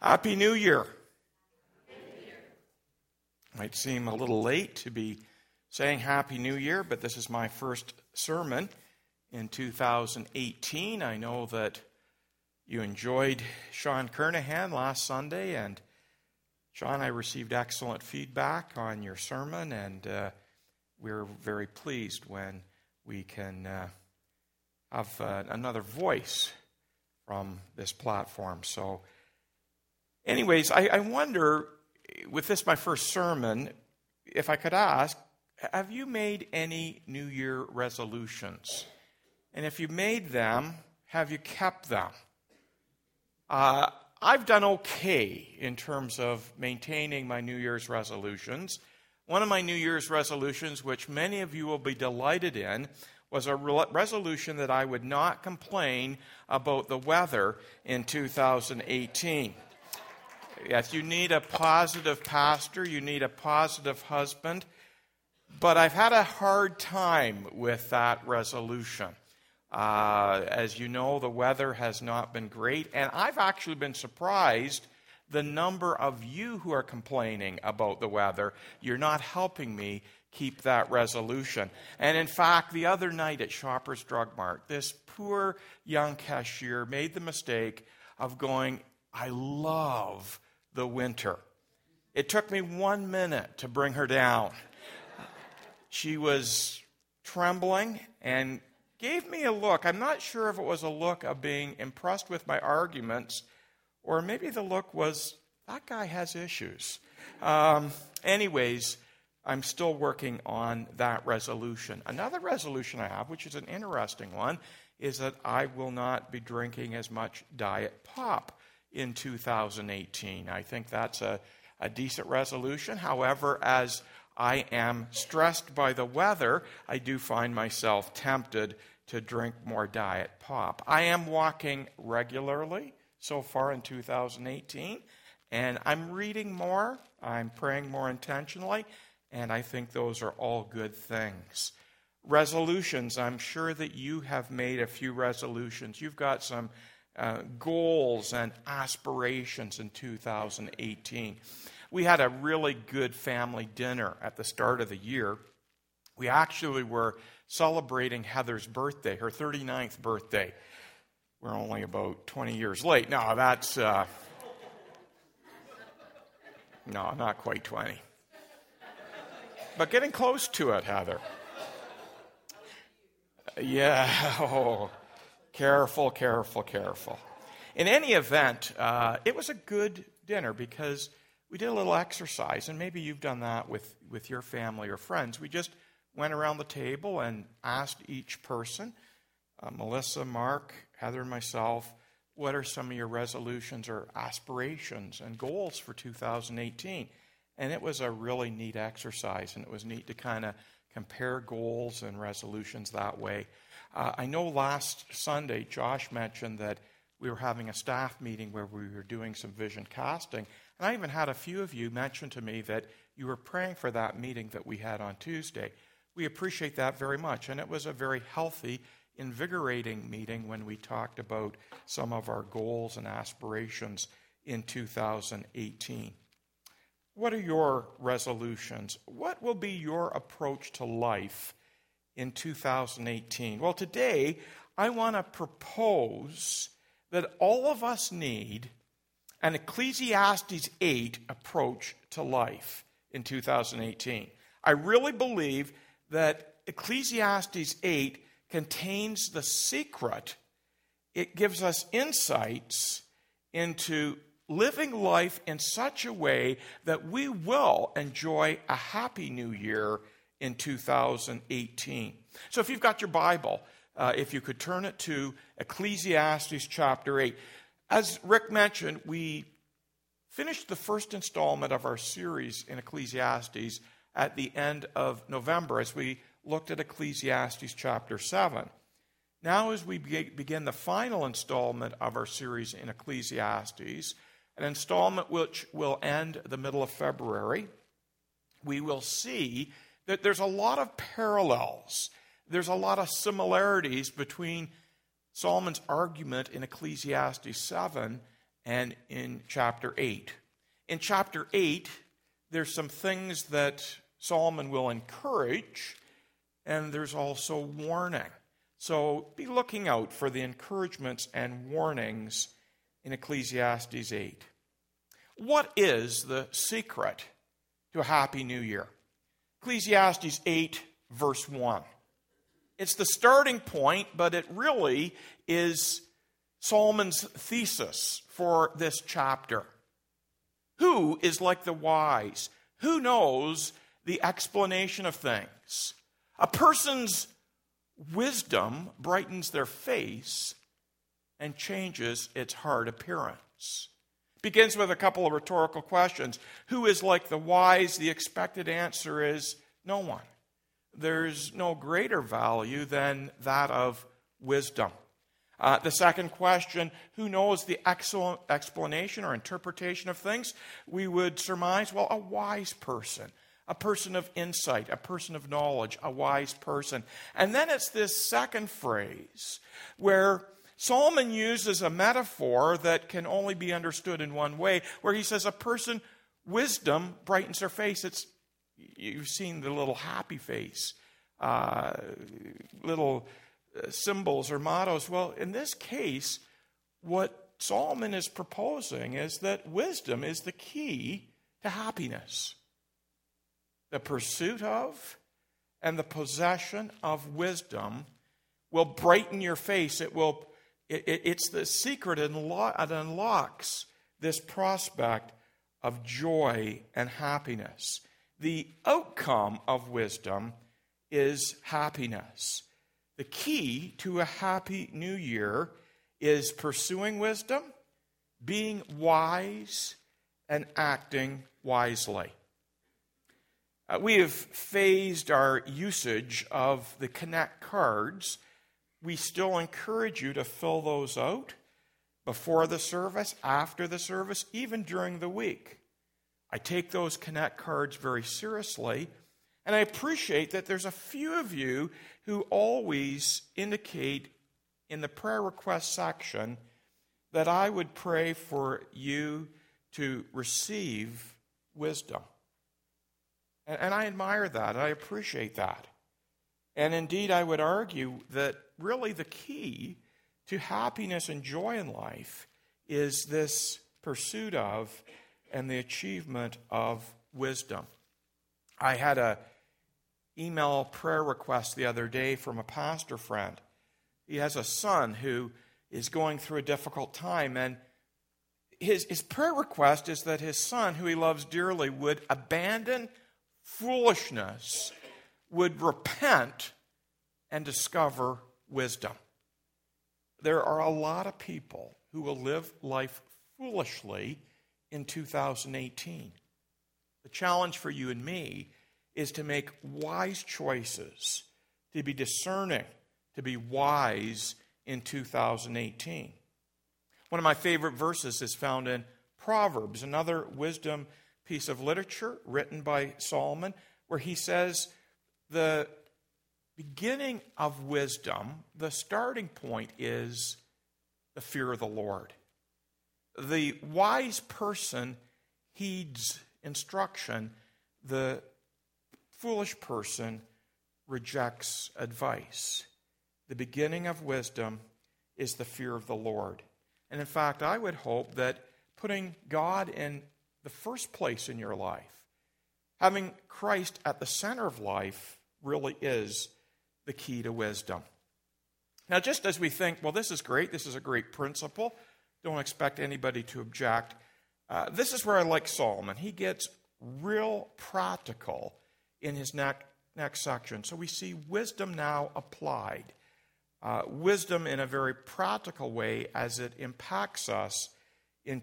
Happy New Year. Might seem a little late to be saying Happy New Year, but this is my first sermon in 2018. I know that you enjoyed Sean Kernahan last Sunday, and Sean, I received excellent feedback on your sermon, and we're very pleased when we can have another voice from this platform. So anyways, I wonder, with this my first sermon, if I could ask, have you made any New Year resolutions? And if you made them, have you kept them? I've done okay in terms of maintaining my New Year's resolutions. One of my New Year's resolutions, which many of you will be delighted in, was a resolution that I would not complain about the weather in 2018. Yes, you need a positive pastor, you need a positive husband, but I've had a hard time with that resolution. As you know, the weather has not been great, and I've actually been surprised the number of you who are complaining about the weather. You're not helping me keep that resolution. And in fact, the other night at Shoppers Drug Mart, this poor young cashier made the mistake of going, "I love the winter." It took me 1 minute to bring her down. She was trembling and gave me a look. I'm not sure if it was a look of being impressed with my arguments, or maybe the look was, that guy has issues. Anyways, I'm still working on that resolution. Another resolution I have, which is an interesting one, is that I will not be drinking as much Diet Pop in 2018. I think that's a decent resolution. However, as I am stressed by the weather, I do find myself tempted to drink more Diet Pop. I am walking regularly so far in 2018, and I'm reading more, I'm praying more intentionally, and I think those are all good things. Resolutions, I'm sure that you have made a few resolutions. You've got some goals and aspirations in 2018. We had a really good family dinner at the start of the year. We actually were celebrating Heather's birthday, her 39th birthday. We're only about 20 years late. No, that's... no, not quite 20. But getting close to it, Heather. Yeah, oh, careful. In any event, it was a good dinner because we did a little exercise, and maybe you've done that with your family or friends. We just went around the table and asked each person, Melissa, Mark, Heather, and myself, what are some of your resolutions or aspirations and goals for 2018? And it was a really neat exercise, and it was neat to kind of compare goals and resolutions that way. I know last Sunday, Josh mentioned that we were having a staff meeting where we were doing some vision casting. And I even had a few of you mention to me that you were praying for that meeting that we had on Tuesday. We appreciate that very much. And it was a very healthy, invigorating meeting when we talked about some of our goals and aspirations in 2018. What are your resolutions? What will be your approach to life in 2018? Well, today, I want to propose that all of us need an Ecclesiastes 8 approach to life in 2018. I really believe that Ecclesiastes 8 contains the secret. It gives us insights into living life in such a way that we will enjoy a happy new year in 2018. So if you've got your Bible, if you could turn it to Ecclesiastes chapter 8. As Rick mentioned, we finished the first installment of our series in Ecclesiastes at the end of November as we looked at Ecclesiastes chapter 7. Now as we begin the final installment of our series in Ecclesiastes, an installment which will end the middle of February, we will see that there's a lot of parallels. There's a lot of similarities between Solomon's argument in Ecclesiastes 7 and in chapter 8. In chapter 8, there's some things that Solomon will encourage, and there's also warning. So be looking out for the encouragements and warnings in Ecclesiastes 8. What is the secret to a happy new year? Ecclesiastes 8, verse 1. It's the starting point, but it really is Solomon's thesis for this chapter. Who is like the wise? Who knows the explanation of things? A person's wisdom brightens their face and changes its hard appearance. Begins with a couple of rhetorical questions. Who is like the wise? The expected answer is no one. There's no greater value than that of wisdom. The second question, who knows the excellent explanation or interpretation of things? We would surmise, well, a wise person, a person of insight, a person of knowledge, a wise person. And then it's this second phrase where Solomon uses a metaphor that can only be understood in one way, where he says a person, wisdom brightens their face. You've seen the little happy face, little symbols or mottos. Well, in this case, what Solomon is proposing is that wisdom is the key to happiness. The pursuit of and the possession of wisdom will brighten your face. It's the secret it unlocks this prospect of joy and happiness. The outcome of wisdom is happiness. The key to a happy new year is pursuing wisdom, being wise, and acting wisely. We have phased our usage of the Connect cards. We still encourage you to fill those out before the service, after the service, even during the week. I take those Connect cards very seriously, and I appreciate that there's a few of you who always indicate in the prayer request section that I would pray for you to receive wisdom. And I admire that. I appreciate that. And indeed, I would argue that really the key to happiness and joy in life is this pursuit of and the achievement of wisdom. I had an email prayer request the other day from a pastor friend. He has a son who is going through a difficult time, and his prayer request is that his son, who he loves dearly, would abandon foolishness, would repent, and discover wisdom. There are a lot of people who will live life foolishly in 2018. The challenge for you and me is to make wise choices, to be discerning, to be wise in 2018. One of my favorite verses is found in Proverbs, another wisdom piece of literature written by Solomon, where he says the beginning of wisdom, the starting point is the fear of the Lord. The wise person heeds instruction. The foolish person rejects advice. The beginning of wisdom is the fear of the Lord. And in fact, I would hope that putting God in the first place in your life, having Christ at the center of life, really is the key to wisdom. Now, just as we think, well, this is great, this is a great principle, don't expect anybody to object, this is where I like Solomon. He gets real practical in his next section. So we see wisdom now applied. Wisdom in a very practical way as it impacts us in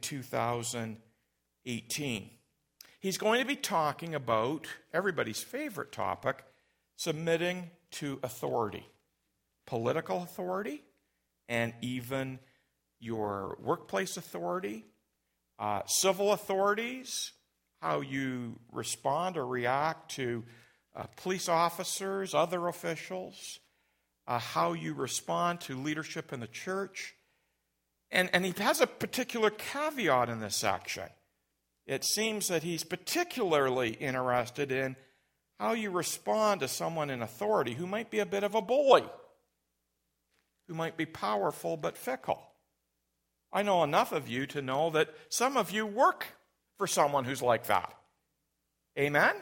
2018. He's going to be talking about everybody's favorite topic, submitting to authority, political authority, and even your workplace authority, civil authorities, how you respond or react to police officers, other officials, how you respond to leadership in the church, And he has a particular caveat in this section. It seems that he's particularly interested in how you respond to someone in authority who might be a bit of a bully, who might be powerful but fickle. I know enough of you to know that some of you work for someone who's like that. Amen?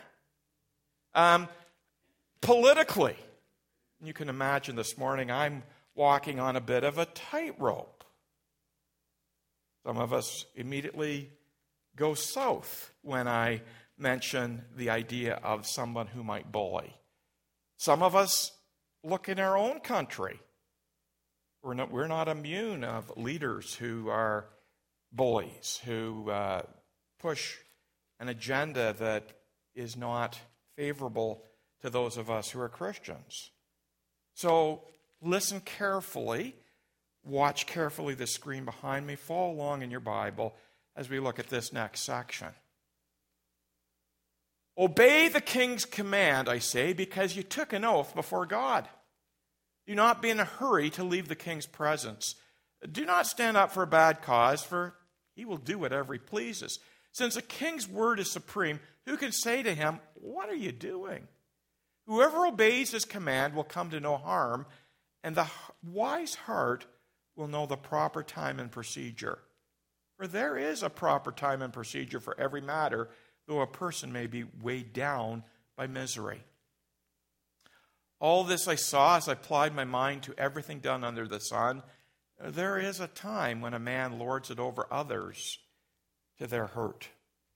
Politically, you can imagine this morning I'm walking on a bit of a tightrope. Some of us immediately go south when I mention the idea of someone who might bully. Some of us look in our own country. We're not immune of leaders who are bullies, who push an agenda that is not favorable to those of us who are Christians. So listen carefully, watch carefully the screen behind me, follow along in your Bible as we look at this next section. Obey the king's command, I say, because you took an oath before God. Do not be in a hurry to leave the king's presence. Do not stand up for a bad cause, for he will do whatever he pleases. Since the king's word is supreme, who can say to him, "What are you doing?" Whoever obeys his command will come to no harm, and the wise heart will know the proper time and procedure. For there is a proper time and procedure for every matter, though a person may be weighed down by misery. All this I saw as I applied my mind to everything done under the sun. There is a time when a man lords it over others to their hurt.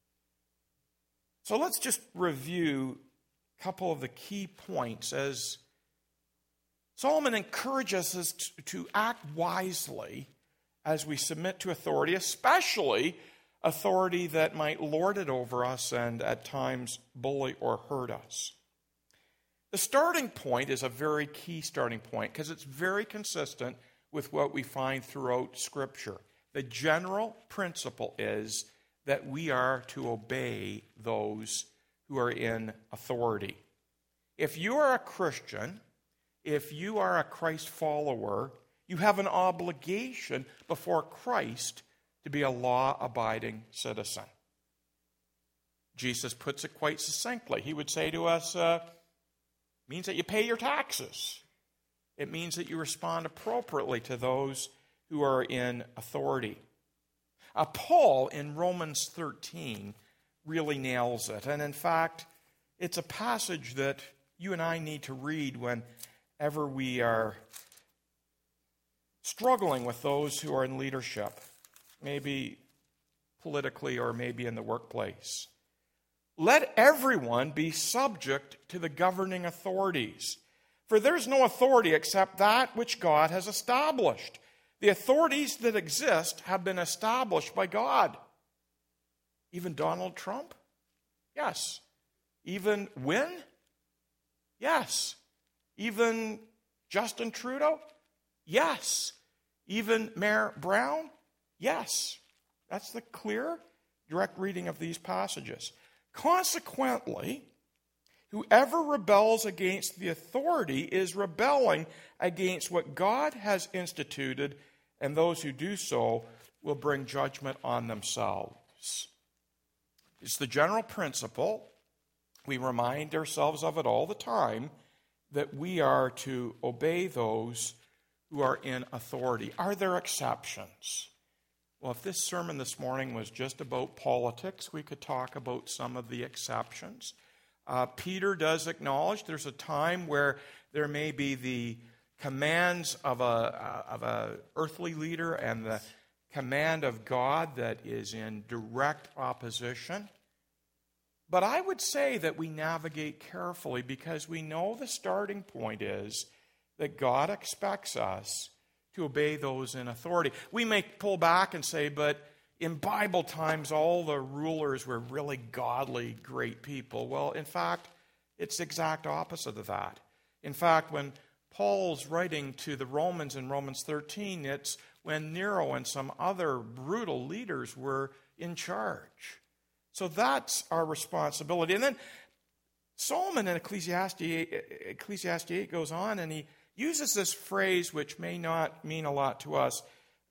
So let's just review a couple of the key points as Solomon encourages us to act wisely as we submit to authority, especially authority that might lord it over us and at times bully or hurt us. The starting point is a very key starting point because it's very consistent with what we find throughout Scripture. The general principle is that we are to obey those who are in authority. If you are a Christian, if you are a Christ follower, you have an obligation before Christ to be a law-abiding citizen. Jesus puts it quite succinctly. He would say to us, means that you pay your taxes. It means that you respond appropriately to those who are in authority. Paul in Romans 13 really nails it. And in fact, it's a passage that you and I need to read whenever we are struggling with those who are in leadership, maybe politically or maybe in the workplace. Let everyone be subject to the governing authorities, for there is no authority except that which God has established. The authorities that exist have been established by God. Even Donald Trump? Yes. Even Wynne? Yes. Even Justin Trudeau? Yes. Even Mayor Brown? Yes. That's the clear, direct reading of these passages. Consequently, whoever rebels against the authority is rebelling against what God has instituted, and those who do so will bring judgment on themselves. It's the general principle. We remind ourselves of it all the time, that we are to obey those who are in authority. Are there exceptions? Well, if this sermon this morning was just about politics, we could talk about some of the exceptions. Peter does acknowledge there's a time where there may be the commands of a earthly leader and the command of God that is in direct opposition. But I would say that we navigate carefully because we know the starting point is that God expects us to obey those in authority. We may pull back and say, but in Bible times, all the rulers were really godly, great people. Well, in fact, it's the exact opposite of that. In fact, when Paul's writing to the Romans in Romans 13, it's when Nero and some other brutal leaders were in charge. So that's our responsibility. And then Solomon in Ecclesiastes 8 goes on and he uses this phrase which may not mean a lot to us,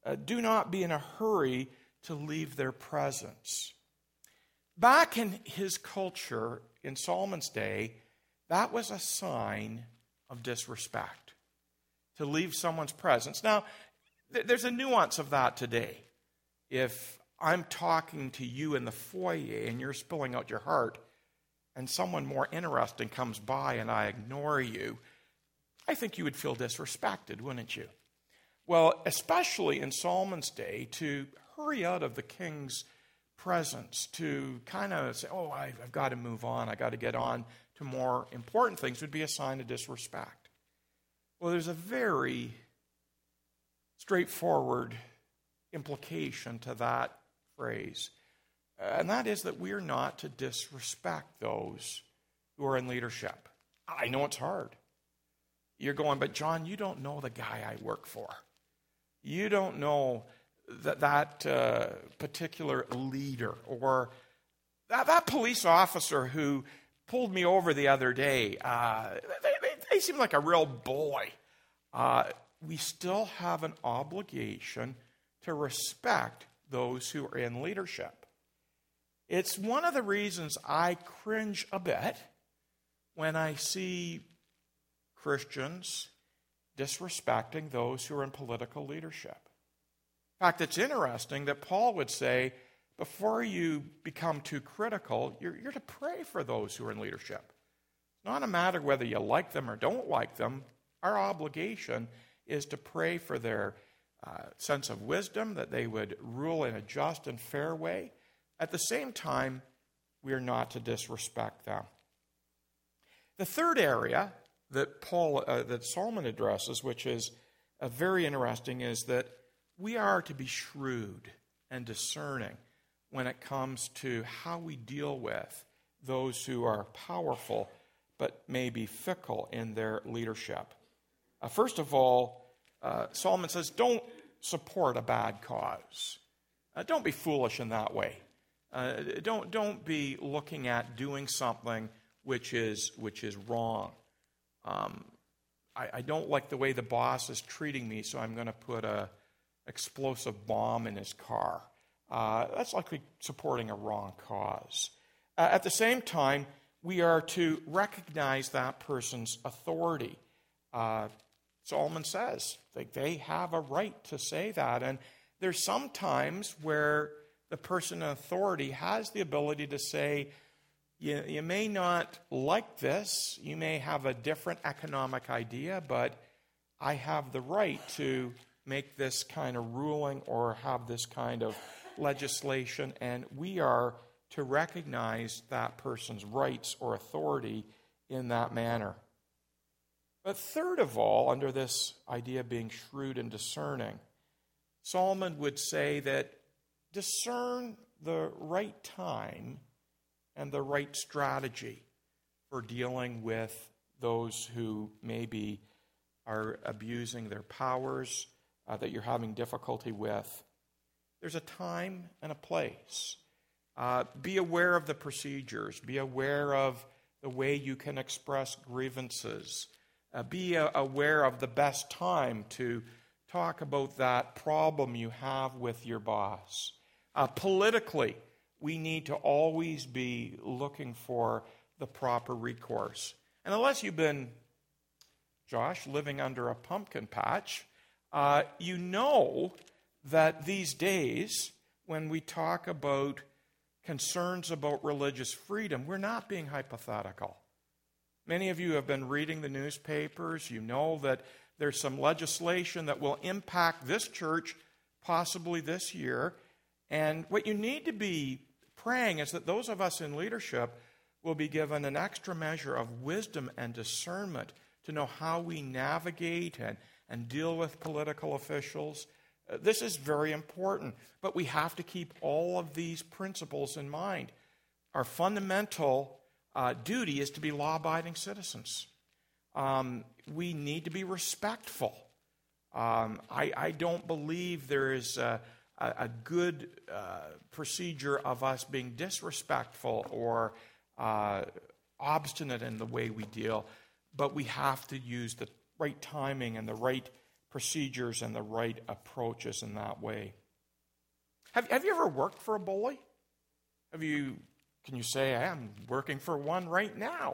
Do not be in a hurry to leave their presence. Back in his culture, in Solomon's day, that was a sign of disrespect, to leave someone's presence. Now, there's a nuance of that today. If I'm talking to you in the foyer and you're spilling out your heart, and someone more interesting comes by and I ignore you, I think you would feel disrespected, wouldn't you? Well, especially in Solomon's day, to hurry out of the king's presence, to kind of say, oh, I've got to move on, I've got to get on to more important things, would be a sign of disrespect. Well, there's a very straightforward implication to that phrase. And that is that we are not to disrespect those who are in leadership. I know it's hard. You're going, but John, you don't know the guy I work for. You don't know that particular leader, or that police officer who pulled me over the other day. They seem like a real bully. We still have an obligation to respect those who are in leadership. It's one of the reasons I cringe a bit when I see Christians disrespecting those who are in political leadership. In fact, it's interesting that Paul would say, before you become too critical, you're to pray for those who are in leadership. It's not a matter whether you like them or don't like them. Our obligation is to pray for their sense of wisdom, that they would rule in a just and fair way. At the same time, we are not to disrespect them. The third area that that Solomon addresses, which is very interesting, is that we are to be shrewd and discerning when it comes to how we deal with those who are powerful but may be fickle in their leadership. First of all, Solomon says, don't support a bad cause. Don't be foolish in that way. Don't be looking at doing something which is wrong. I don't like the way the boss is treating me, so I'm going to put a explosive bomb in his car. That's likely supporting a wrong cause. At the same time, we are to recognize that person's authority. Solomon says they have a right to say that, and there's some times where the person in authority has the ability to say, you may not like this, you may have a different economic idea, but I have the right to make this kind of ruling or have this kind of legislation, and we are to recognize that person's rights or authority in that manner. But third of all, under this idea of being shrewd and discerning, Solomon would say that discern the right time and the right strategy for dealing with those who maybe are abusing their powers, that you're having difficulty with. There's a time and a place. Be aware of the procedures. Be aware of the way you can express grievances. Be aware of the best time to talk about that problem you have with your boss. Politically, we need to always be looking for the proper recourse. And unless you've been, Josh, living under a pumpkin patch, you know that these days, when we talk about concerns about religious freedom, we're not being hypothetical. Many of you have been reading the newspapers. You know that there's some legislation that will impact this church possibly this year. And what you need to be praying is that those of us in leadership will be given an extra measure of wisdom and discernment to know how we navigate and deal with political officials. This is very important, but we have to keep all of these principles in mind. Our fundamental duty is to be law-abiding citizens. We need to be respectful. I don't believe there is a good procedure of us being disrespectful or obstinate in the way we deal, but we have to use the right timing and the right procedures and the right approaches in that way. Have you ever worked for a bully? Can you say, I'm working for one right now?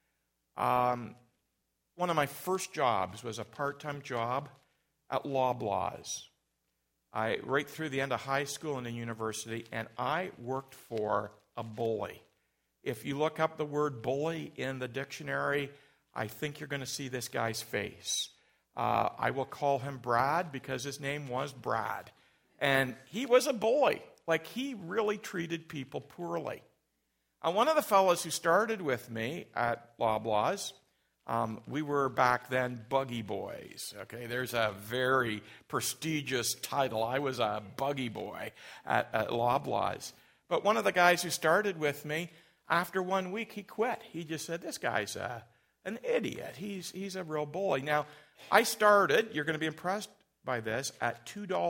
One of my first jobs was a part-time job at Loblaws. Right through the end of high school and the university, and I worked for a bully. If you look up the word bully in the dictionary, I think you're going to see this guy's face. I will call him Brad because his name was Brad. And he was a bully. Like, he really treated people poorly. One of the fellows who started with me at Loblaws, we were back then Buggy Boys. Okay, there's a very prestigious title. I was a Buggy Boy at Loblaws. But one of the guys who started with me, after 1 week, he quit. He just said, this guy's an idiot. He's a real bully. Now, I started, you're going to be impressed by this, at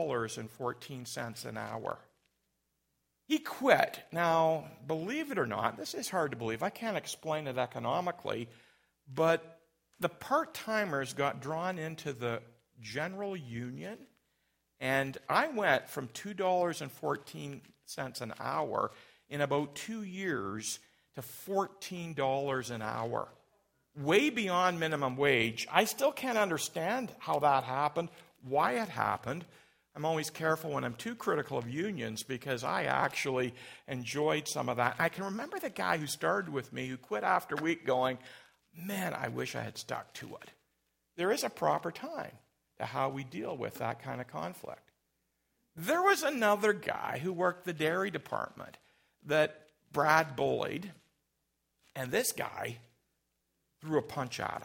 $2.14 an hour. He quit. Now, believe it or not, this is hard to believe. I can't explain it economically, but the part-timers got drawn into the general union, and I went from $2.14 an hour in about 2 years to $14 an hour. Way beyond minimum wage. I still can't understand how that happened, why it happened. I'm always careful when I'm too critical of unions because I actually enjoyed some of that. I can remember the guy who started with me who quit after a week going, man, I wish I had stuck to it. There is a proper time to how we deal with that kind of conflict. There was another guy who worked the dairy department that Brad bullied, and this guy threw a punch at him.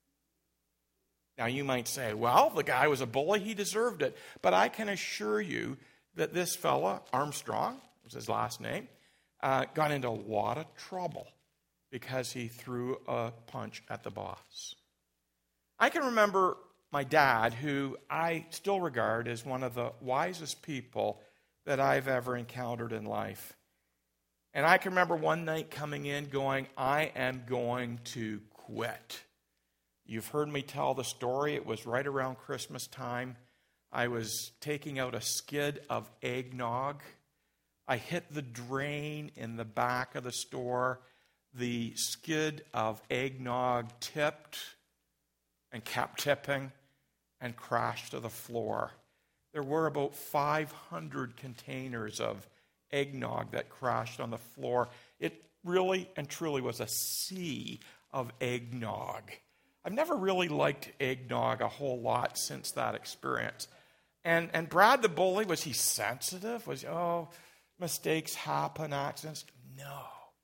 Now, you might say, well, the guy was a bully, he deserved it. But I can assure you that this fella, Armstrong, was his last name, got into a lot of trouble because he threw a punch at the boss. I can remember my dad, who I still regard as one of the wisest people that I've ever encountered in life. And I can remember one night coming in going, I am going to quit. You've heard me tell the story. It was right around Christmas time. I was taking out a skid of eggnog. I hit the drain in the back of the store. The skid of eggnog tipped and kept tipping and crashed to the floor. There were about 500 containers of eggnog that crashed on the floor. It really and truly was a sea of eggnog. I've never really liked eggnog a whole lot since that experience. And Brad the bully, was he sensitive? Mistakes happen, accidents? No.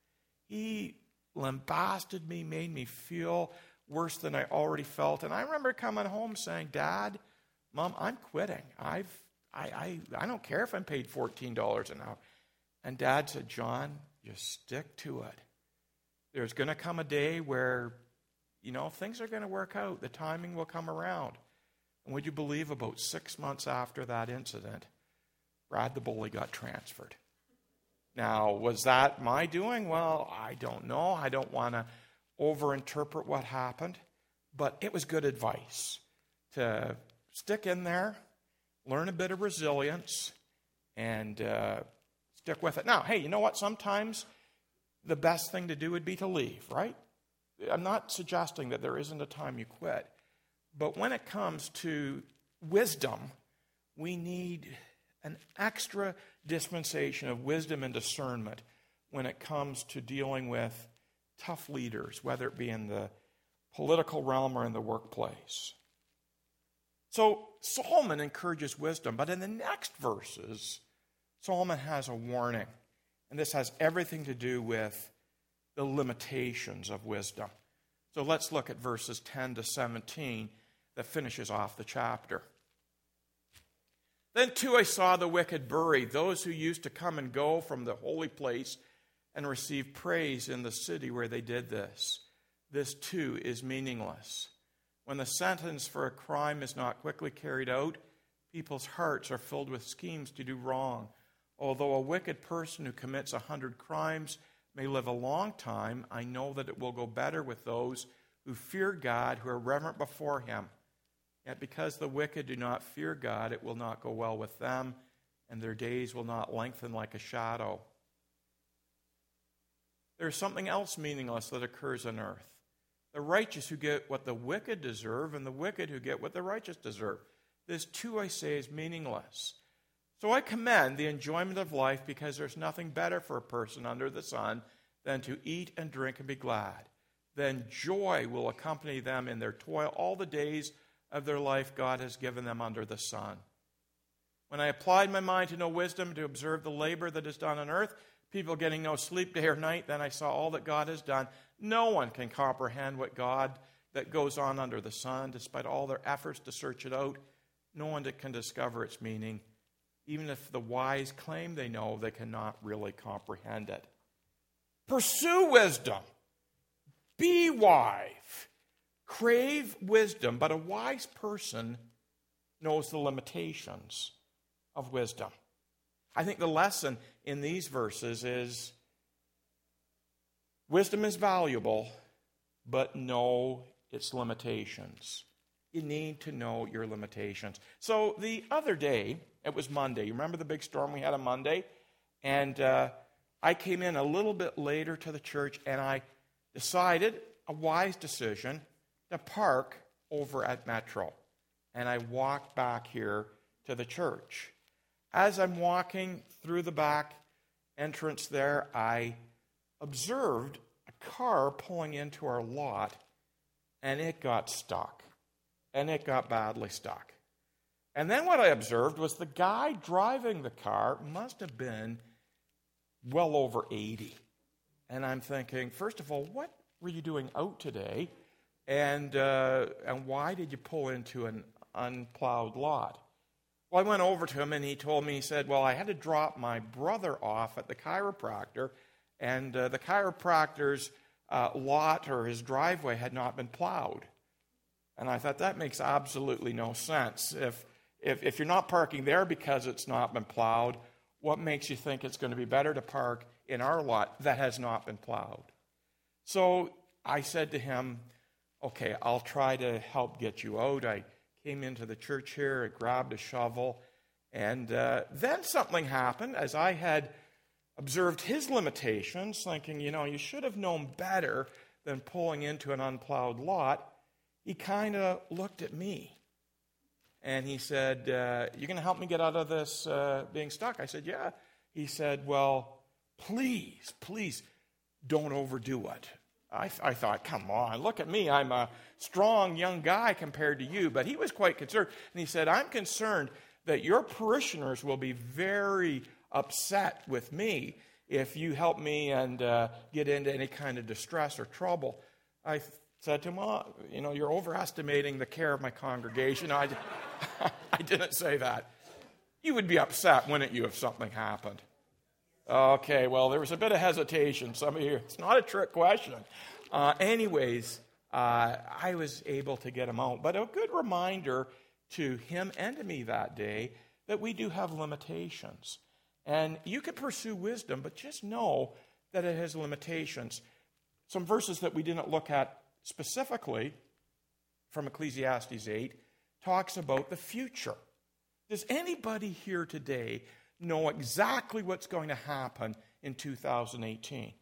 He lambasted me, made me feel worse than I already felt. And I remember coming home saying, Dad, Mom, I'm quitting. I don't care if I'm paid $14 an hour. And Dad said, John, just stick to it. There's going to come a day where things are going to work out. The timing will come around. And would you believe about 6 months after that incident, Brad the bully got transferred. Now, was that my doing? Well, I don't know. I don't want to overinterpret what happened. But it was good advice to stick in there, learn a bit of resilience, and stick with it. Now, hey, you know what? Sometimes the best thing to do would be to leave, right? I'm not suggesting that there isn't a time you quit. But when it comes to wisdom, we need an extra dispensation of wisdom and discernment when it comes to dealing with tough leaders, whether it be in the political realm or in the workplace. So Solomon encourages wisdom, but in the next verses, Solomon has a warning. And this has everything to do with the limitations of wisdom. So let's look at verses 10 to 17 that finishes off the chapter. Then too I saw the wicked buried, those who used to come and go from the holy place and receive praise in the city where they did this. This too is meaningless. When the sentence for a crime is not quickly carried out, people's hearts are filled with schemes to do wrong. Although a wicked person who commits 100 crimes may live a long time, I know that it will go better with those who fear God, who are reverent before him. Yet because the wicked do not fear God, it will not go well with them, and their days will not lengthen like a shadow. There's something else meaningless that occurs on earth. The righteous who get what the wicked deserve, and the wicked who get what the righteous deserve. This too, I say, is meaningless. So I commend the enjoyment of life, because there's nothing better for a person under the sun than to eat and drink and be glad. Then joy will accompany them in their toil all the days of their life God has given them under the sun. When I applied my mind to know wisdom, to observe the labor that is done on earth, people getting no sleep day or night, then I saw all that God has done. No one can comprehend what God that goes on under the sun, despite all their efforts to search it out. No one can discover its meaning. Even if the wise claim they know, they cannot really comprehend it. Pursue wisdom. Be wise. Crave wisdom, but a wise person knows the limitations of wisdom. I think the lesson in these verses is wisdom is valuable, but know its limitations. You need to know your limitations. So the other day, it was Monday. You remember the big storm we had on Monday? And I came in a little bit later to the church, and I decided, a wise decision, to park over at Metro. And I walked back here to the church. As I'm walking through the back entrance there, I observed a car pulling into our lot, and it got stuck. And it got badly stuck. And then what I observed was the guy driving the car must have been well over 80. And I'm thinking, first of all, what were you doing out today? And why did you pull into an unplowed lot? Well, I went over to him, and he told me, he said, well, I had to drop my brother off at the chiropractor, and the chiropractor's lot or his driveway had not been plowed. And I thought, that makes absolutely no sense. If you're not parking there because it's not been plowed, what makes you think it's going to be better to park in our lot that has not been plowed? So I said to him, okay, I'll try to help get you out. I came into the church here, I grabbed a shovel, and then something happened as I had observed his limitations, thinking, you should have known better than pulling into an unplowed lot. He kind of looked at me, and he said, you going to help me get out of this being stuck? I said, yeah. He said, well, please, don't overdo it. I thought, come on, look at me. I'm a strong young guy compared to you. But he was quite concerned. And he said, I'm concerned that your parishioners will be very upset with me if you help me and get into any kind of distress or trouble. I said to him, well, you're overestimating the care of my congregation. I didn't say that. You would be upset, wouldn't you, if something happened? Okay, well, there was a bit of hesitation. Some of you, it's not a trick question. Anyways, I was able to get him out. But a good reminder to him and to me that day that we do have limitations. And you can pursue wisdom, but just know that it has limitations. Some verses that we didn't look at specifically from Ecclesiastes 8 talks about the future. Does anybody here today know exactly what's going to happen in 2018?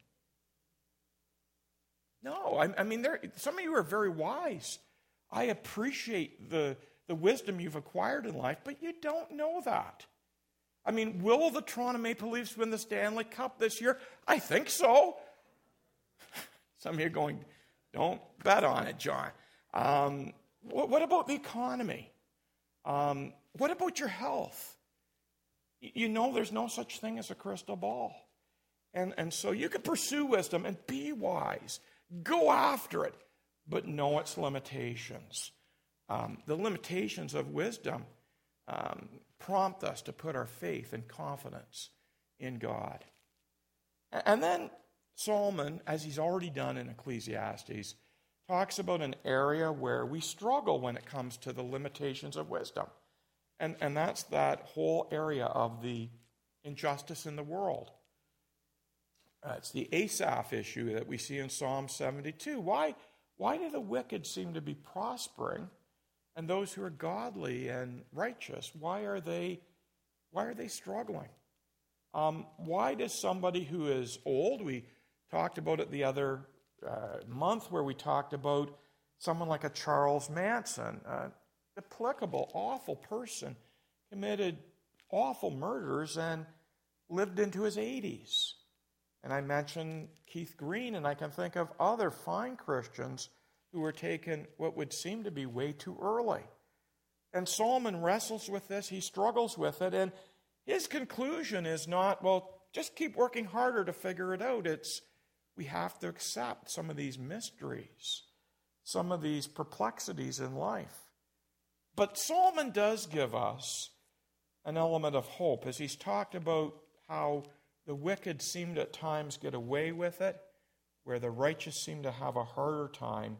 No, I mean, some of you are very wise. I appreciate the wisdom you've acquired in life, but you don't know that. I mean, will the Toronto Maple Leafs win the Stanley Cup this year? I think so. Some of you are going, don't bet on it, John. What about the economy? What about your health? There's no such thing as a crystal ball. And so you can pursue wisdom and be wise. Go after it, but know its limitations. The limitations of wisdom prompt us to put our faith and confidence in God. And then Solomon, as he's already done in Ecclesiastes, talks about an area where we struggle when it comes to the limitations of wisdom. And that's that whole area of the injustice in the world. It's the Asaph issue that we see in Psalm 72. Why do the wicked seem to be prospering And those who are godly and righteous, why are they struggling? Why does somebody who is old, we talked about it the other month where we talked about someone like a Charles Manson, a deplicable, awful person, committed awful murders and lived into his 80s. And I mentioned Keith Green, and I can think of other fine Christians who were taken what would seem to be way too early. And Solomon wrestles with this, he struggles with it, and his conclusion is not, well, just keep working harder to figure it out. It's, we have to accept some of these mysteries, some of these perplexities in life. But Solomon does give us an element of hope, as he's talked about how the wicked seem to at times get away with it, where the righteous seem to have a harder time.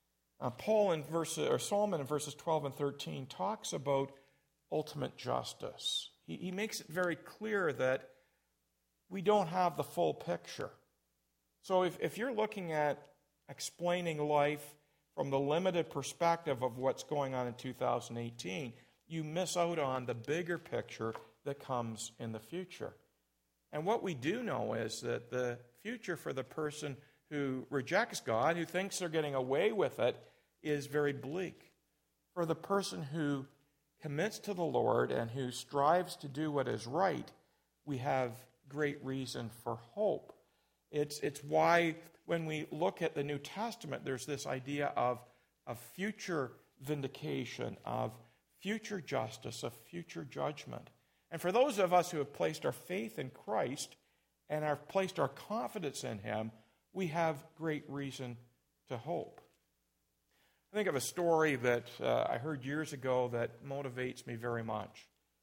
Solomon in verses 12 and 13 talks about ultimate justice. He makes it very clear that we don't have the full picture. So if you're looking at explaining life from the limited perspective of what's going on in 2018, you miss out on the bigger picture that comes in the future. And what we do know is that the future for the person who rejects God, who thinks they're getting away with it, is very bleak. For the person who commits to the Lord and who strives to do what is right, we have great reason for hope. It's why when we look at the New Testament, there's this idea of future vindication, of future justice, of future judgment. And for those of us who have placed our faith in Christ and have placed our confidence in Him, we have great reason to hope. I think of a story that I heard years ago that motivates me very much.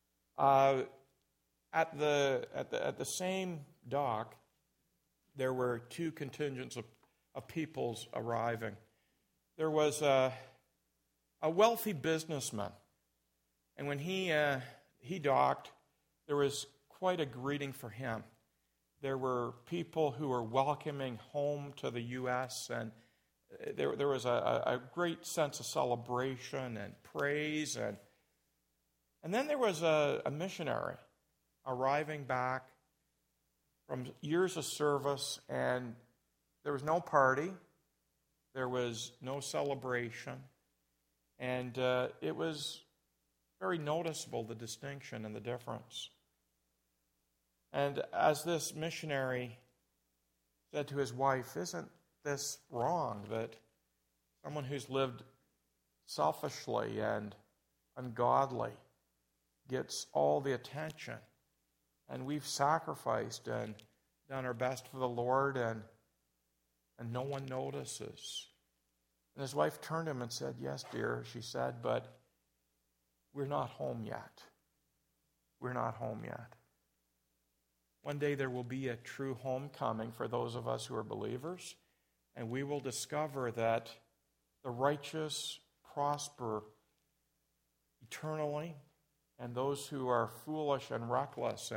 At the same dock, there were two contingents of peoples arriving. There was a wealthy businessman, and when he docked, there was quite a greeting for him. There were people who were welcoming home to the U.S., and there was a great sense of celebration and praise. And then there was a missionary arriving back from years of service, and there was no party. There was no celebration. And it was very noticeable, the distinction and the difference. And as this missionary said to his wife, isn't this wrong that someone who's lived selfishly and ungodly gets all the attention, and we've sacrificed and done our best for the Lord, and no one notices? And his wife turned to him and said, yes, dear, she said, but we're not home yet. We're not home yet. One day there will be a true homecoming for those of us who are believers, and we will discover that the righteous prosper eternally, and those who are foolish and reckless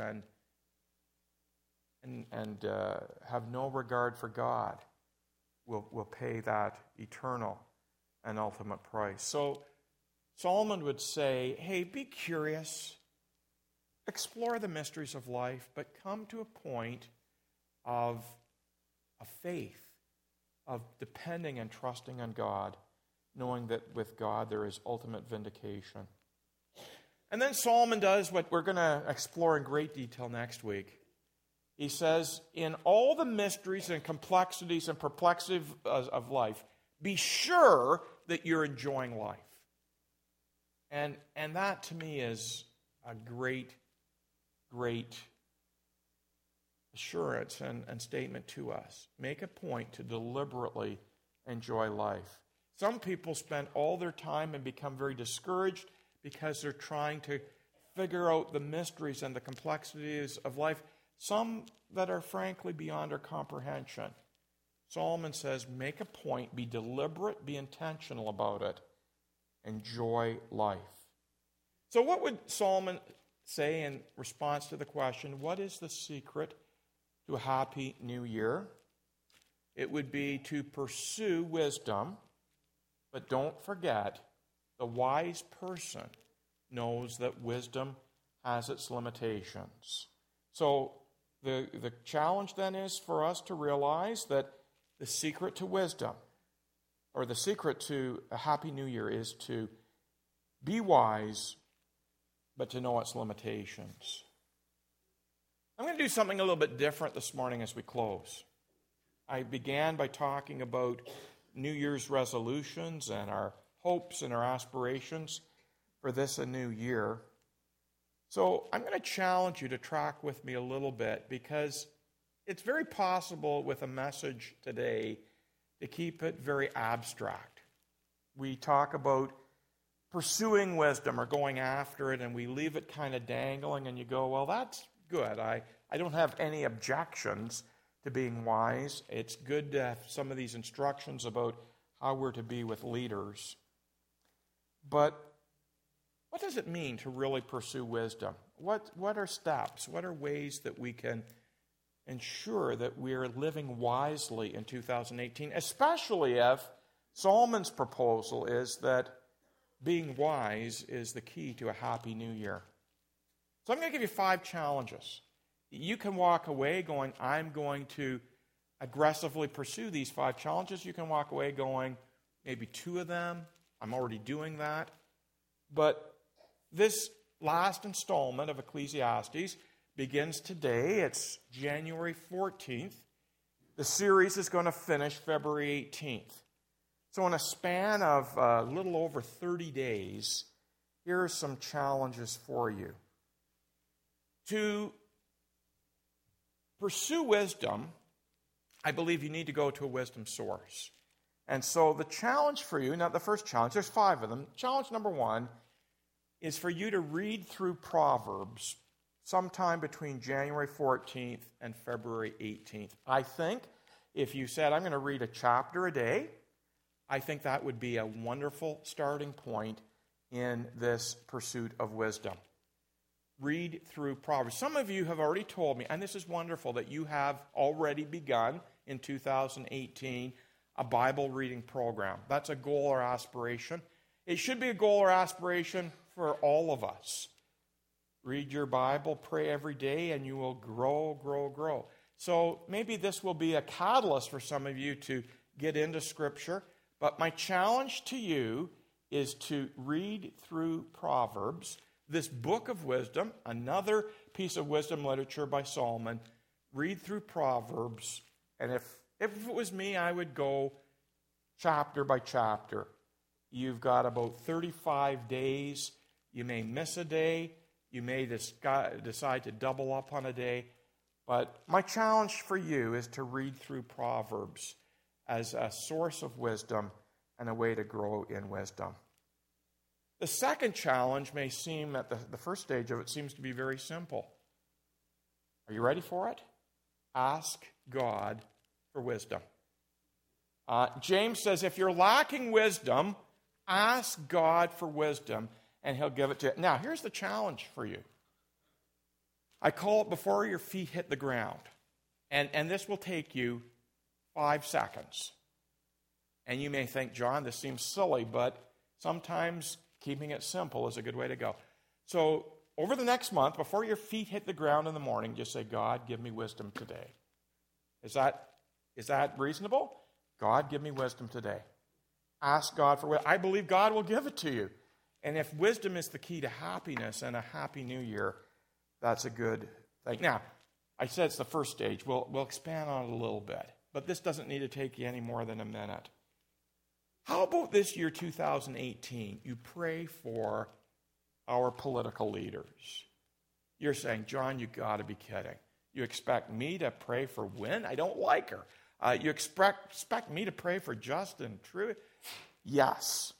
and have no regard for God will pay that eternal and ultimate price. So Solomon would say, hey, be curious, explore the mysteries of life, but come to a point of faith, of depending and trusting on God, knowing that with God there is ultimate vindication. And then Solomon does what we're going to explore in great detail next week. He says, in all the mysteries and complexities and perplexities of life, be sure that you're enjoying life. And that to me is a great assurance and statement to us. Make a point to deliberately enjoy life. Some people spend all their time and become very discouraged because they're trying to figure out the mysteries and the complexities of life, some that are frankly beyond our comprehension. Solomon says, make a point, be deliberate, be intentional about it. Enjoy life. So what would Solomon say in response to the question, what is the secret to a happy new year? It would be to pursue wisdom, but don't forget The wise person knows that wisdom has its limitations. So the challenge then is for us to realize that the secret to wisdom, or the secret to a happy new year, is to be wise, but to know its limitations. I'm going to do something a little bit different this morning as we close. I began by talking about New Year's resolutions and our hopes and our aspirations for this a new year. So I'm going to challenge you to track with me a little bit, because it's very possible with a message today to keep it very abstract. We talk about pursuing wisdom or going after it, and we leave it kind of dangling, and you go, well, that's good. I don't have any objections to being wise. It's good to have some of these instructions about how we're to be with leaders. But what does it mean to really pursue wisdom? What are steps? What are ways that we can ensure that we're living wisely in 2018, especially if Solomon's proposal is that being wise is the key to a happy new year? So I'm going to give you 5 challenges. You can walk away going, I'm going to aggressively pursue these 5 challenges. You can walk away going, maybe 2 of them, I'm already doing that. But this last installment of Ecclesiastes begins today. It's January 14th. The series is going to finish February 18th. So in a span of a little over 30 days, here are some challenges for you. To pursue wisdom, I believe you need to go to a wisdom source. And so the challenge for you, not the first challenge, there's 5 of them. Challenge number 1 is for you to read through Proverbs sometime between January 14th and February 18th. I think if you said, I'm going to read a chapter a day, I think that would be a wonderful starting point in this pursuit of wisdom. Read through Proverbs. Some of you have already told me, and this is wonderful, that you have already begun in 2018 a Bible reading program. That's a goal or aspiration. It should be a goal or aspiration for all of us. Read your Bible, pray every day, and you will grow, grow, grow. So maybe this will be a catalyst for some of you to get into Scripture. But my challenge to you is to read through Proverbs, this book of wisdom, another piece of wisdom literature by Solomon. Read through Proverbs, and if it was me, I would go chapter by chapter. You've got about 35 days. You may miss a day. You may decide to double up on a day. But my challenge for you is to read through Proverbs as a source of wisdom and a way to grow in wisdom. The second challenge may seem, at the first stage of it, seems to be very simple. Are you ready for it? Ask God for wisdom. James says, if you're lacking wisdom, ask God for wisdom, and He'll give it to you. Now, here's the challenge for you. I call it before your feet hit the ground. And this will take you 5 seconds. And you may think, John, this seems silly, but sometimes keeping it simple is a good way to go. So over the next month, before your feet hit the ground in the morning, just say, God, give me wisdom today. Is that reasonable? God, give me wisdom today. Ask God for wisdom. I believe God will give it to you. And if wisdom is the key to happiness and a happy new year, that's a good thing. Now, I said it's the first stage. We'll expand on it a little bit. But this doesn't need to take you any more than a minute. How about this year, 2018? You pray for our political leaders. You're saying, John, you got to be kidding. You expect me to pray for Wynne? I don't like her. You expect me to pray for Justin Trudeau? Yes.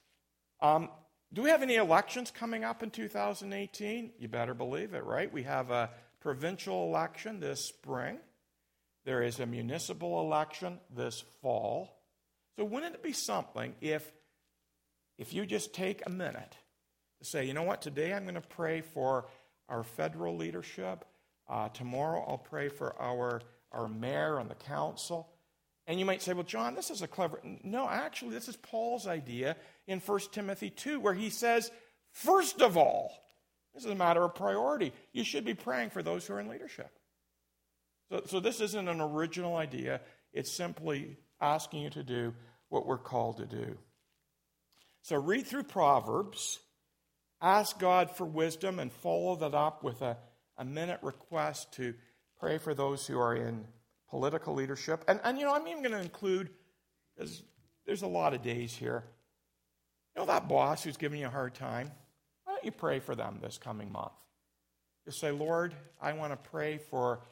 Do we have any elections coming up in 2018? You better believe it, right? We have a provincial election this spring. There is a municipal election this fall. So wouldn't it be something if you just take a minute to say, you know what, today I'm going to pray for our federal leadership. Tomorrow I'll pray for our mayor and the council. And you might say, well, John, this is a clever... No, actually, this is Paul's idea in 1 Timothy 2, where he says, first of all, this is a matter of priority. You should be praying for those who are in leadership. So this isn't an original idea. It's simply asking you to do what we're called to do. So read through Proverbs, ask God for wisdom, and follow that up with a minute request to pray for those who are in political leadership. And I'm even going to include, because there's a lot of days here, that boss who's giving you a hard time, why don't you pray for them this coming month? Just say, Lord, I want to pray for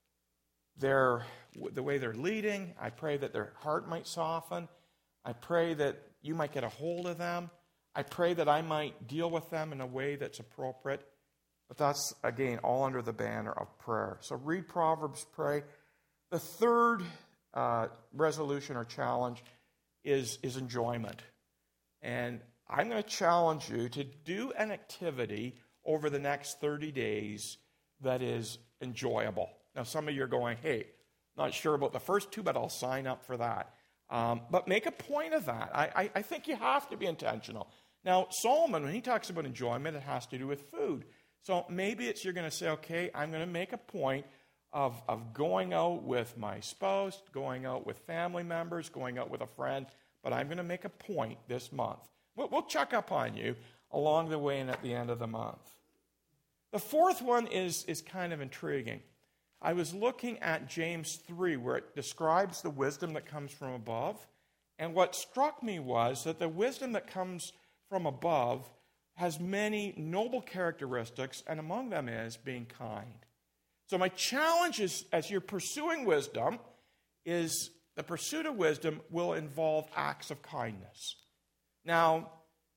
the way they're leading. I pray that their heart might soften. I pray that you might get a hold of them. I pray that I might deal with them in a way that's appropriate. But that's, again, all under the banner of prayer. So read Proverbs, pray. The third resolution or challenge is enjoyment. And I'm going to challenge you to do an activity over the next 30 days that is enjoyable. Now, some of you are going, hey, not sure about the first two, but I'll sign up for that. But make a point of that. I think you have to be intentional. Now, Solomon, when he talks about enjoyment, it has to do with food. So maybe you're going to say, okay, I'm going to make a point of going out with my spouse, going out with family members, going out with a friend, but I'm going to make a point this month. We'll check up on you along the way and at the end of the month. The fourth one is kind of intriguing. I was looking at James 3, where it describes the wisdom that comes from above. And what struck me was that the wisdom that comes from above has many noble characteristics, and among them is being kind. So my challenge is, as you're pursuing wisdom, is the pursuit of wisdom will involve acts of kindness. Now,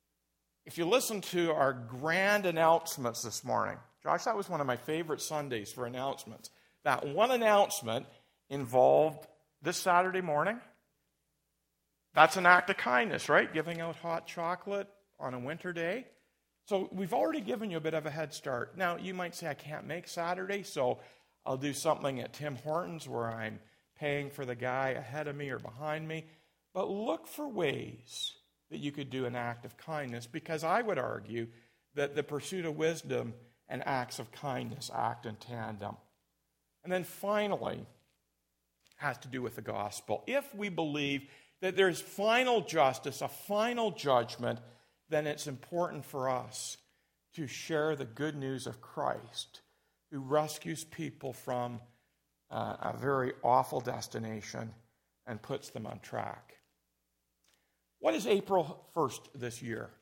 if you listen to our grand announcements this morning, Josh, that was one of my favorite Sundays for announcements. That one announcement involved this Saturday morning. That's an act of kindness, right? Giving out hot chocolate on a winter day. So we've already given you a bit of a head start. Now, you might say, I can't make Saturday, so I'll do something at Tim Hortons where I'm paying for the guy ahead of me or behind me. But look for ways that you could do an act of kindness, because I would argue that the pursuit of wisdom and acts of kindness act in tandem. And then finally, has to do with the gospel. If we believe that there's final justice, a final judgment, then it's important for us to share the good news of Christ, who rescues people from a very awful destination and puts them on track. What is April 1st this year?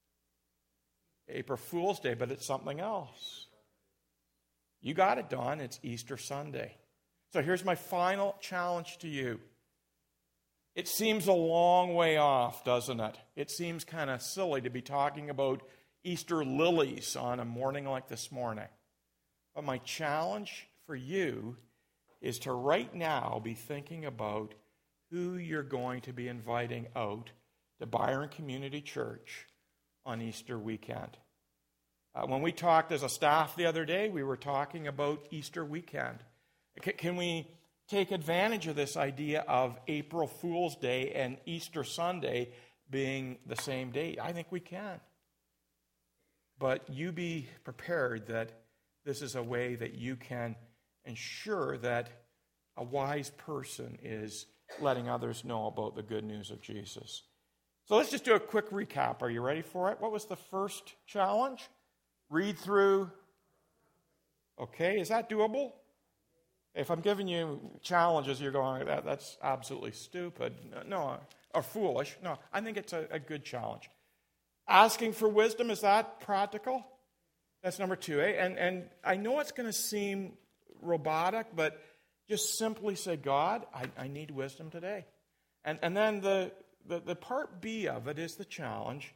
April Fool's Day, but it's something else. You got it, Don. It's Easter Sunday. So here's my final challenge to you. It seems a long way off, doesn't it? It seems kind of silly to be talking about Easter lilies on a morning like this morning. But my challenge for you is to right now be thinking about who you're going to be inviting out to Byron Community Church on Easter weekend. When we talked as a staff the other day, we were talking about Easter weekend. Can we take advantage of this idea of April Fool's Day and Easter Sunday being the same date? I think we can. But you be prepared that this is a way that you can ensure that a wise person is letting others know about the good news of Jesus. So let's just do a quick recap. Are you ready for it? What was the first challenge? Read through. Okay, is that doable? If I'm giving you challenges, you're going, that's absolutely stupid. No, or foolish. No, I think it's a good challenge. Asking for wisdom, is that practical? That's number 2. And I know it's going to seem robotic, but just simply say, God, I need wisdom today. And then the part B of it is the challenge.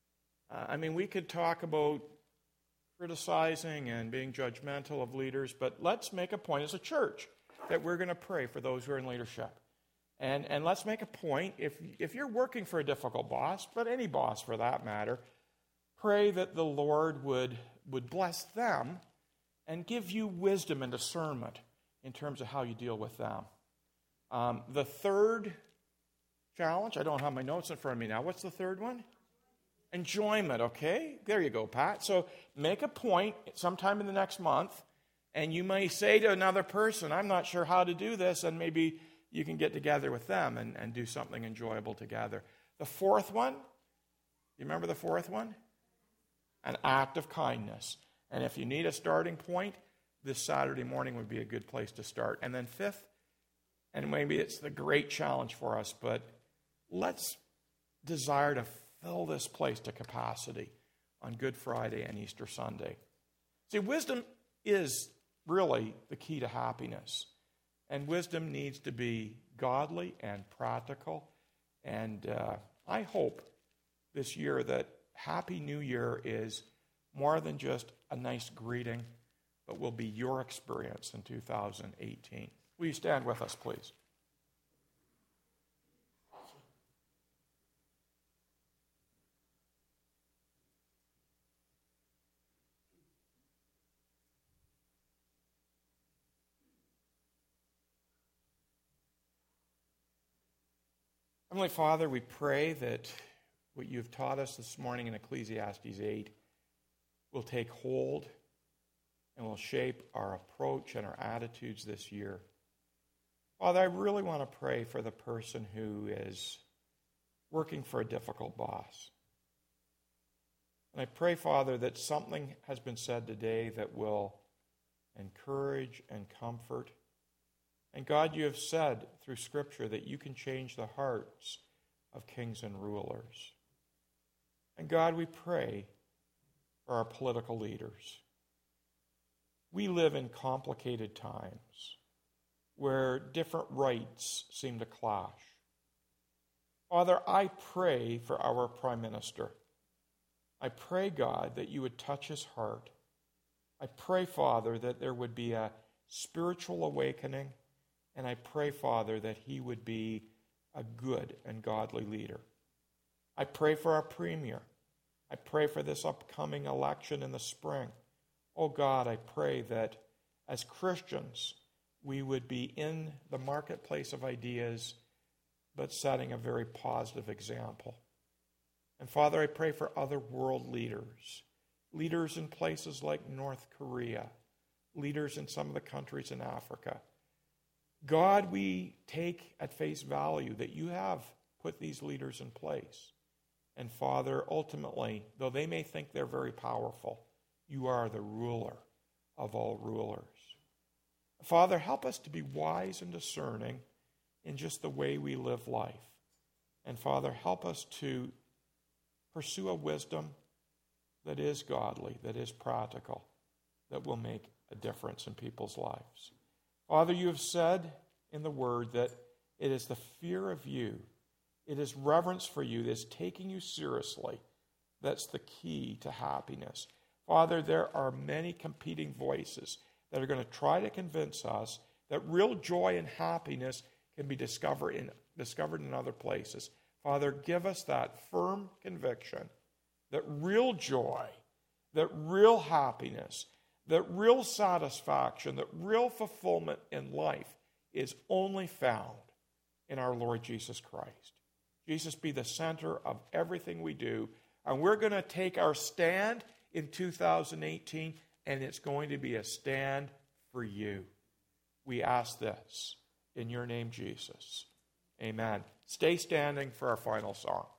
We could talk about criticizing and being judgmental of leaders, but let's make a point as a church that we're going to pray for those who are in leadership. And let's make a point, if you're working for a difficult boss, but any boss for that matter, pray that the Lord would bless them and give you wisdom and discernment in terms of how you deal with them. The third challenge, I don't have my notes in front of me now. What's the third one? Enjoyment, okay? There you go, Pat. So make a point sometime in the next month, and you may say to another person, I'm not sure how to do this, and maybe you can get together with them and do something enjoyable together. The fourth one, you remember the fourth one? An act of kindness. And if you need a starting point, this Saturday morning would be a good place to start. And then fifth, and maybe it's the great challenge for us, but let's desire to fill this place to capacity on Good Friday and Easter Sunday. See, wisdom is really the key to happiness. And wisdom needs to be godly and practical. And I hope this year that Happy New Year is more than just a nice greeting, but will be your experience in 2018. Will you stand with us, please? Heavenly Father, we pray that what you've taught us this morning in Ecclesiastes 8 will take hold and will shape our approach and our attitudes this year. Father, I really want to pray for the person who is working for a difficult boss. And I pray, Father, that something has been said today that will encourage and comfort. And God, you have said through Scripture that you can change the hearts of kings and rulers. And God, we pray for our political leaders. We live in complicated times where different rights seem to clash. Father, I pray for our Prime Minister. I pray, God, that you would touch his heart. I pray, Father, that there would be a spiritual awakening. And I pray, Father, that he would be a good and godly leader. I pray for our Premier. I pray for this upcoming election in the spring. Oh God, I pray that as Christians, we would be in the marketplace of ideas, but setting a very positive example. And Father, I pray for other world leaders, leaders in places like North Korea, leaders in some of the countries in Africa. God, we take at face value that you have put these leaders in place. And Father, ultimately, though they may think they're very powerful, you are the ruler of all rulers. Father, help us to be wise and discerning in just the way we live life. And Father, help us to pursue a wisdom that is godly, that is practical, that will make a difference in people's lives. Father, you have said in the Word that it is the fear of you, it is reverence for you, it is taking you seriously, that's the key to happiness. Father, there are many competing voices that are going to try to convince us that real joy and happiness can be discovered in other places. Father, give us that firm conviction that real joy, that real happiness, that real satisfaction, that real fulfillment in life is only found in our Lord Jesus Christ. Jesus be the center of everything we do. And we're going to take our stand in 2018, and it's going to be a stand for you. We ask this in your name, Jesus. Amen. Stay standing for our final song.